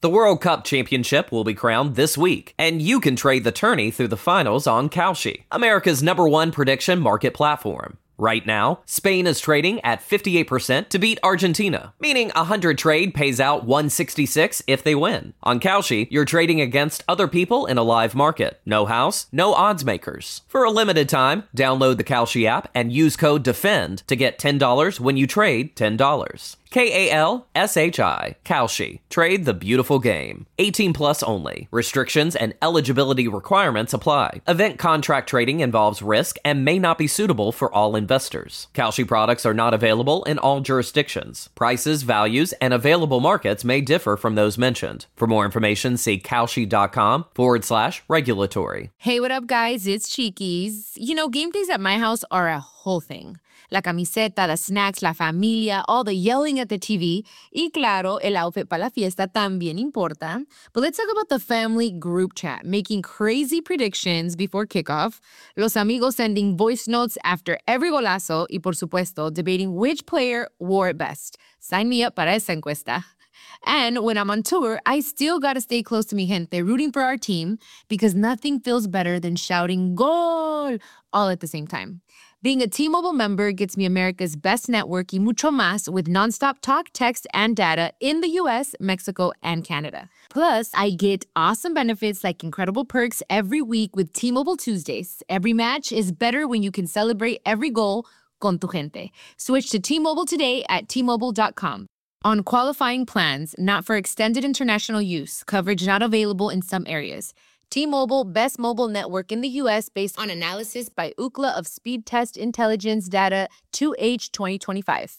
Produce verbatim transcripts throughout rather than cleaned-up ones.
The World Cup Championship will be crowned this week, and you can trade the tourney through the finals on Kalshi, America's number one prediction market platform. Right now, Spain is trading at fifty-eight percent to beat Argentina, meaning a one hundred trade pays out one sixty-six if they win. On Kalshi, you're trading against other people in a live market. No house, no odds makers. For a limited time, download the Kalshi app and use code DEFEND to get ten dollars when you trade ten dollars. K A L S H I, Kalshi. Trade the beautiful game. eighteen plus only. Restrictions and eligibility requirements apply. Event contract trading involves risk and may not be suitable for all investors. Kalshi products are not available in all jurisdictions. Prices, values, and available markets may differ from those mentioned. For more information, see Kalshi.com forward slash regulatory. Hey, what up, guys? It's Chiquis. You know, game days at my house are a whole thing. La camiseta, the snacks, la familia, all the yelling at the T V. Y claro, el outfit para la fiesta también importa. But let's talk about the family group chat, making crazy predictions before kickoff, los amigos sending voice notes after every golazo, y por supuesto, debating which player wore it best. Sign me up para esa encuesta. And when I'm on tour, I still gotta stay close to mi gente, rooting for our team, because nothing feels better than shouting "Gol!" all at the same time. Being a T-Mobile member gets me America's best network y mucho más with nonstop talk, text, and data in the U S, Mexico, and Canada. Plus, I get awesome benefits like incredible perks every week with T-Mobile Tuesdays. Every match is better when you can celebrate every goal con tu gente. Switch to T-Mobile today at T Mobile dot com. On qualifying plans, not for extended international use, coverage not available in some areas. T-Mobile, best mobile network in the U S based on analysis by Ookla of Speed Test Intelligence data two H twenty twenty-five.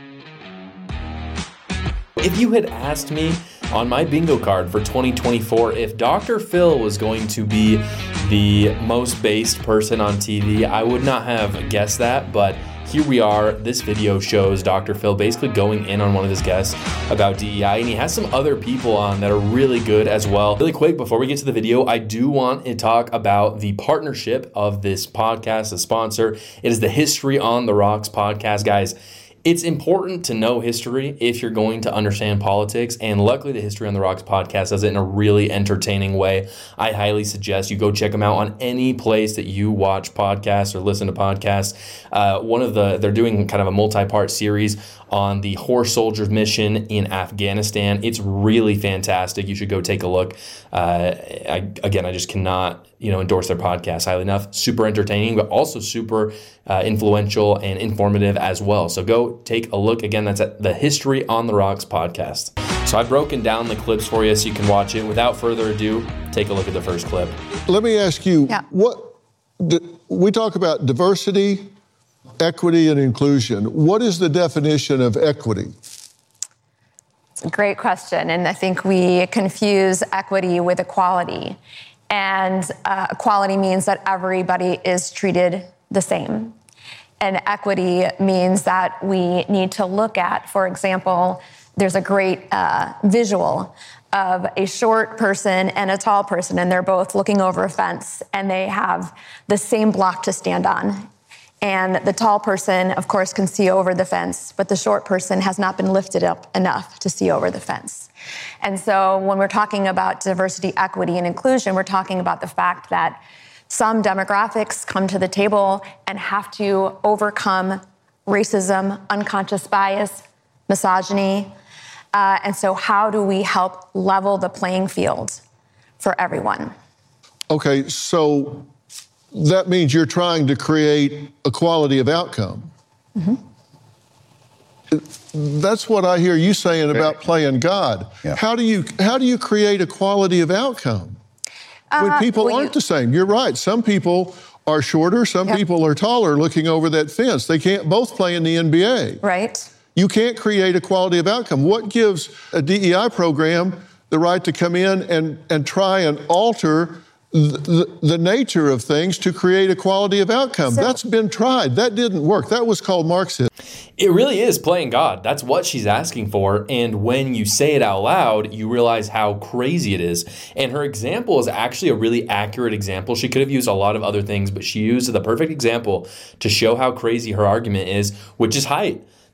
If you had asked me on my bingo card for twenty twenty-four if Doctor Phil was going to be the most based person on T V, I would not have guessed that, but here we are. This video shows Doctor Phil basically going in on one of his guests about D E I, and he has some other people on that are really good as well. Really quick, before we get to the video, I do want to talk about the partnership of this podcast, the sponsor. It is the History on the Rocks podcast, guys. It's important to know history if you're going to understand politics, and luckily the History on the Rocks podcast does it in a really entertaining way. I highly suggest you go check them out on any place that you watch podcasts or listen to podcasts. Uh, one of the, they're doing kind of a multi-part series on the Horse Soldiers mission in Afghanistan. It's really fantastic. You should go take a look. Uh, I, again, I just cannot, you know, endorse their podcast highly enough. Super entertaining, but also super uh, influential and informative as well. So go take a look. Again, that's at the History on the Rocks podcast. So I've broken down the clips for you so you can watch it. Without further ado, take a look at the first clip. Let me ask you, yeah. what we talk about diversity, equity, and inclusion. What is the definition of equity? It's a great question, and I think we confuse equity with equality. And uh, equality means that everybody is treated the same. And equity means that we need to look at, for example, there's a great uh, visual of a short person and a tall person, and they're both looking over a fence, and they have the same block to stand on. And the tall person, of course, can see over the fence, but the short person has not been lifted up enough to see over the fence. And so when we're talking about diversity, equity, and inclusion, we're talking about the fact that some demographics come to the table and have to overcome racism, unconscious bias, misogyny. Uh, and so how do we help level the playing field for everyone? Okay, so that means you're trying to create equality of outcome. Mm-hmm. That's what I hear you saying about playing God. Yeah. How do you how do you create equality of outcome when Uh, people well, aren't you- the same? You're right. Some people are shorter. Some Yep. people are taller looking over that fence. They can't both play in the N B A. Right. You can't create equality of outcome. What gives a D E I program the right to come in and, and try and alter the, the nature of things to create equality of outcome? So- That's been tried. That didn't work. That was called Marxism. It really is playing God. That's what she's asking for. And when you say it out loud, you realize how crazy it is. And her example is actually a really accurate example. She could have used a lot of other things, but she used the perfect example to show how crazy her argument is, which is height.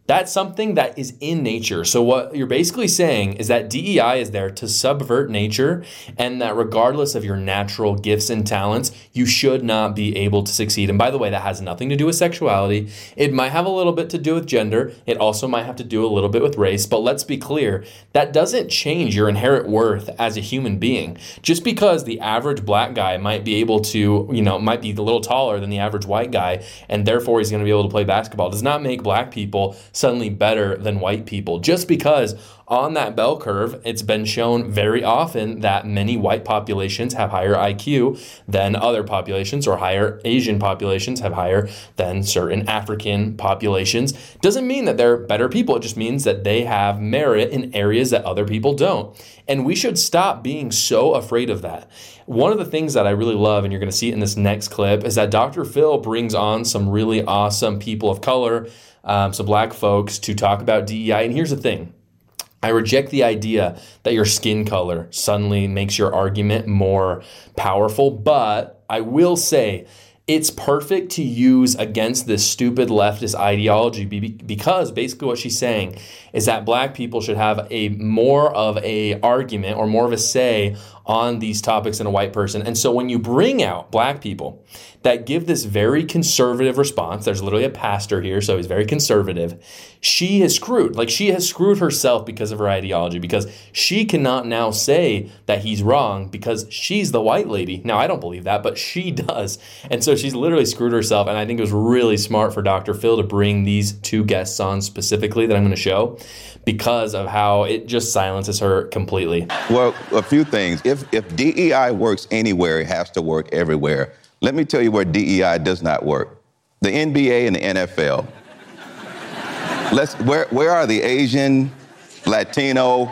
That's something that is in nature. So what you're basically saying is that D E I is there to subvert nature, and that regardless of your natural gifts and talents, you should not be able to succeed. And by the way, that has nothing to do with sexuality. It might have a little bit to do with gender. It also might have to do a little bit with race. But let's be clear, that doesn't change your inherent worth as a human being. Just because the average black guy might be able to, you know, might be a little taller than the average white guy, and therefore he's going to be able to play basketball, does not make black people suddenly better than white people. Just because on that bell curve, it's been shown very often that many white populations have higher I Q than other populations, or higher Asian populations have higher than certain African populations. Doesn't mean that they're better people. It just means that they have merit in areas that other people don't. And we should stop being so afraid of that. One of the things that I really love, and you're going to see it in this next clip, is that Doctor Phil brings on some really awesome people of color, um, some black folks, to talk about D E I. And here's the thing. I reject the idea that your skin color suddenly makes your argument more powerful, but I will say it's perfect to use against this stupid leftist ideology, because basically what she's saying is that black people should have a more of a argument or more of a say on these topics than a white person. And so when you bring out black people that give this very conservative response, there's literally a pastor here, so he's very conservative, she is screwed. Like, she has screwed herself because of her ideology, because she cannot now say that he's wrong because she's the white lady. Now, I don't believe that, but she does. And so she's literally screwed herself. And I think it was really smart for Doctor Phil to bring these two guests on specifically that I'm going to show, because of how it just silences her completely. Well, a few things. If if D E I works anywhere, it has to work everywhere. Let me tell you where D E I does not work. The N B A and the N F L. Let's where where are the Asian, Latino,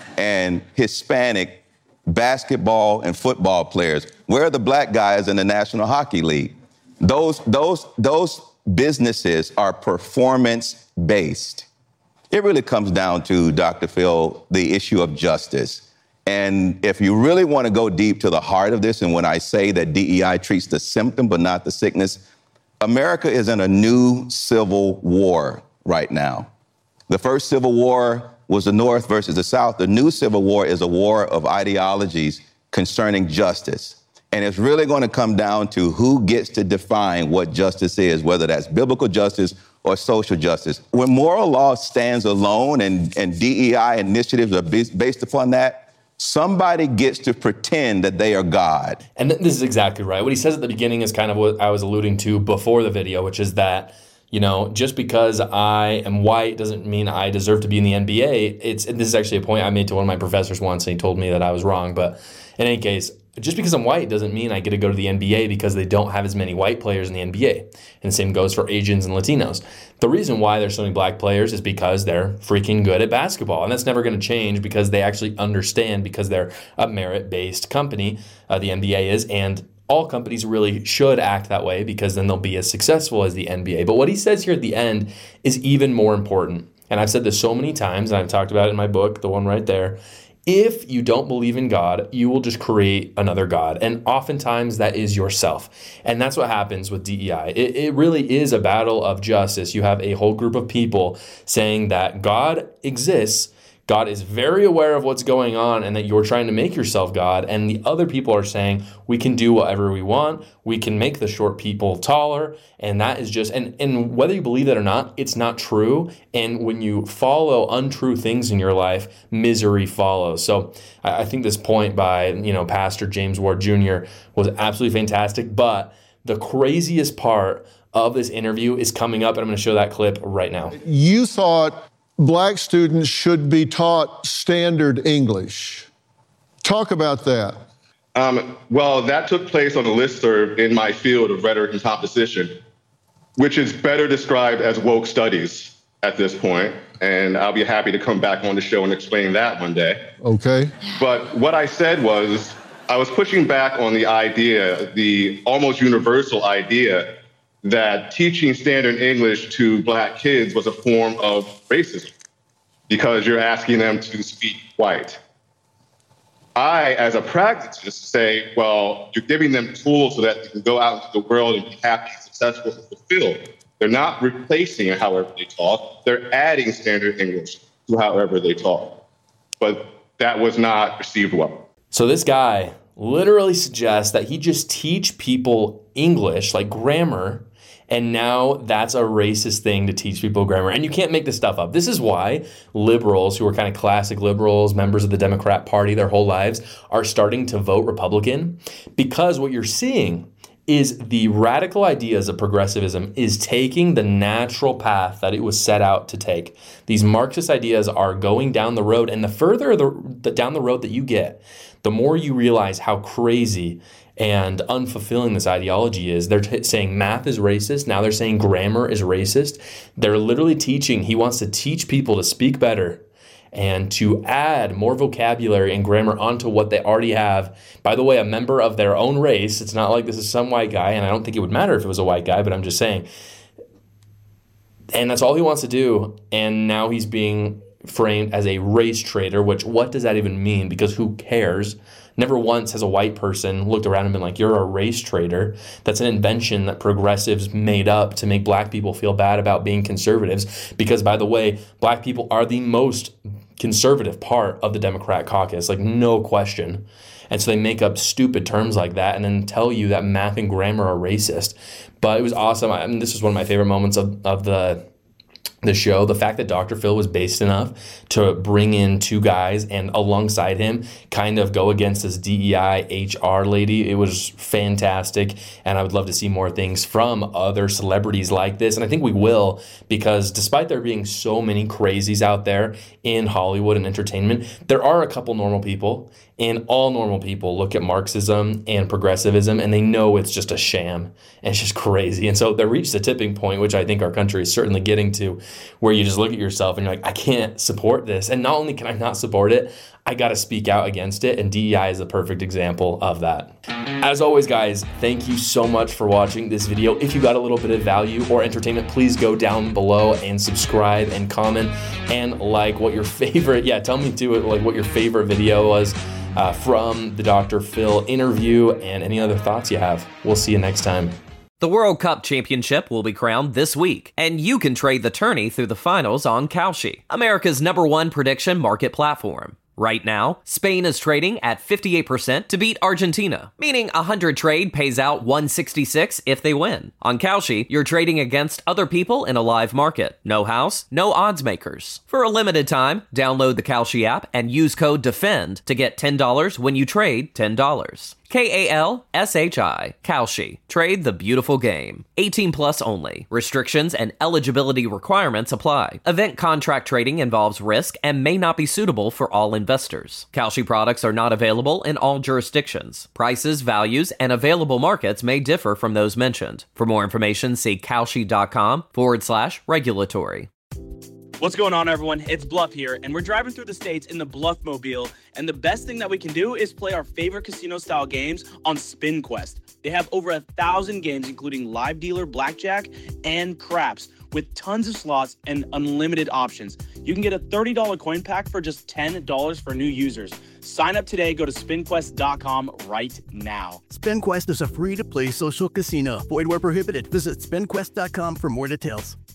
and Hispanic basketball and football players? Where are the black guys in the National Hockey League? Those those those businesses are performance-based. It really comes down to, Doctor Phil, the issue of justice. And if you really want to go deep to the heart of this, and when I say that D E I treats the symptom but not the sickness, America is in a new civil war right now. The first civil war was the North versus the South. The new civil war is a war of ideologies concerning justice. And it's really going to come down to who gets to define what justice is, whether that's biblical justice or social justice. When moral law stands alone and, and D E I initiatives are based upon that, somebody gets to pretend that they are God. And this is exactly right. What he says at the beginning is kind of what I was alluding to before the video, which is that, you know, just because I am white doesn't mean I deserve to be in the N B A. It's, and this is actually a point I made to one of my professors once, and he told me that I was wrong. But in any case, just because I'm white doesn't mean I get to go to the N B A, because they don't have as many white players in the N B A. And the same goes for Asians and Latinos. The reason why there's so many black players is because they're freaking good at basketball. And that's never going to change, because they actually understand, because they're a merit-based company, uh, the N B A is, and all companies really should act that way, because then they'll be as successful as the N B A. But what he says here at the end is even more important. And I've said this so many times, and I've talked about it in my book, the one right there. If you don't believe in God, you will just create another God. And oftentimes that is yourself. And that's what happens with D E I. It, it really is a battle of justice. You have a whole group of people saying that God exists, God is very aware of what's going on, and that you're trying to make yourself God. And the other people are saying, we can do whatever we want. We can make the short people taller. And that is just, and, and whether you believe that or not, it's not true. And when you follow untrue things in your life, misery follows. So I, I think this point by, you know, Pastor James Ward Junior was absolutely fantastic. But the craziest part of this interview is coming up, and I'm going to show that clip right now. You thought black students should be taught standard English. Talk about that. Um, well, that took place on a listserv in my field of rhetoric and composition, which is better described as woke studies at this point. And I'll be happy to come back on the show and explain that one day. Okay. But what I said was, I was pushing back on the idea, the almost universal idea, that teaching standard English to black kids was a form of racism, because you're asking them to speak white. I, as a pragmatist, say, well, you're giving them tools so that they can go out into the world and be happy, successful, and fulfilled. They're not replacing however they talk. They're adding standard English to however they talk. But that was not received well. So this guy literally suggests that he just teach people English, like grammar, and now that's a racist thing to teach people grammar. And you can't make this stuff up. This is why liberals, who are kind of classic liberals, members of the Democrat Party their whole lives, are starting to vote Republican. Because what you're seeing is the radical ideas of progressivism is taking the natural path that it was set out to take. These Marxist ideas are going down the road, and the further the, the down the road that you get, the more you realize how crazy and unfulfilling this ideology is. They're t- saying math is racist. Now they're saying grammar is racist. They're literally teaching, he wants to teach people to speak better and to add more vocabulary and grammar onto what they already have. By the way, a member of their own race. It's not like this is some white guy, and I don't think it would matter if it was a white guy, but I'm just saying. And that's all he wants to do, and now he's being framed as a race traitor, which what does that even mean? Because who cares? Never once has a white person looked around and been like, you're a race traitor. That's an invention that progressives made up to make black people feel bad about being conservatives. Because, by the way, black people are the most conservative part of the Democrat caucus, like no question. And so they make up stupid terms like that and then tell you that math and grammar are racist. But it was awesome. I mean, this was one of my favorite moments of, of the the show. The fact that Doctor Phil was based enough to bring in two guys and alongside him kind of go against this D E I H R lady. It was fantastic. And I would love to see more things from other celebrities like this. And I think we will, because despite there being so many crazies out there in Hollywood and entertainment, there are a couple normal people. And all normal people look at Marxism and progressivism and they know it's just a sham and it's just crazy. And so they reached the tipping point, which I think our country is certainly getting to, where you just look at yourself and you're like, I can't support this. And not only can I not support it, I got to speak out against it. And D E I is a perfect example of that. As always, guys, thank you so much for watching this video. If you got a little bit of value or entertainment, please go down below and subscribe and comment and like what your favorite, yeah, tell me too, like what your favorite video was uh, from the Doctor Phil interview and any other thoughts you have. We'll see you next time. The World Cup Championship will be crowned this week, and you can trade the tourney through the finals on Kalshi, America's number one prediction market platform. Right now, Spain is trading at fifty-eight percent to beat Argentina, meaning a one hundred trade pays out one sixty-six if they win. On Kalshi, you're trading against other people in a live market. No house, no odds makers. For a limited time, download the Kalshi app and use code DEFEND to get ten dollars when you trade ten dollars. K A L S H I, Kalshi. Trade the beautiful game. eighteen plus only. Restrictions and eligibility requirements apply. Event contract trading involves risk and may not be suitable for all investors. Kalshi products are not available in all jurisdictions. Prices, values, and available markets may differ from those mentioned. For more information, see kalshi.com forward slash regulatory. What's going on, everyone? It's Bluff here, and we're driving through the states in the Bluffmobile, and the best thing that we can do is play our favorite casino-style games on SpinQuest. They have over a thousand games, including live dealer, blackjack, and craps, with tons of slots and unlimited options. You can get a thirty dollars coin pack for just ten dollars for new users. Sign up today. Go to spin quest dot com right now. SpinQuest is a free-to-play social casino. Void where prohibited. Visit spin quest dot com for more details.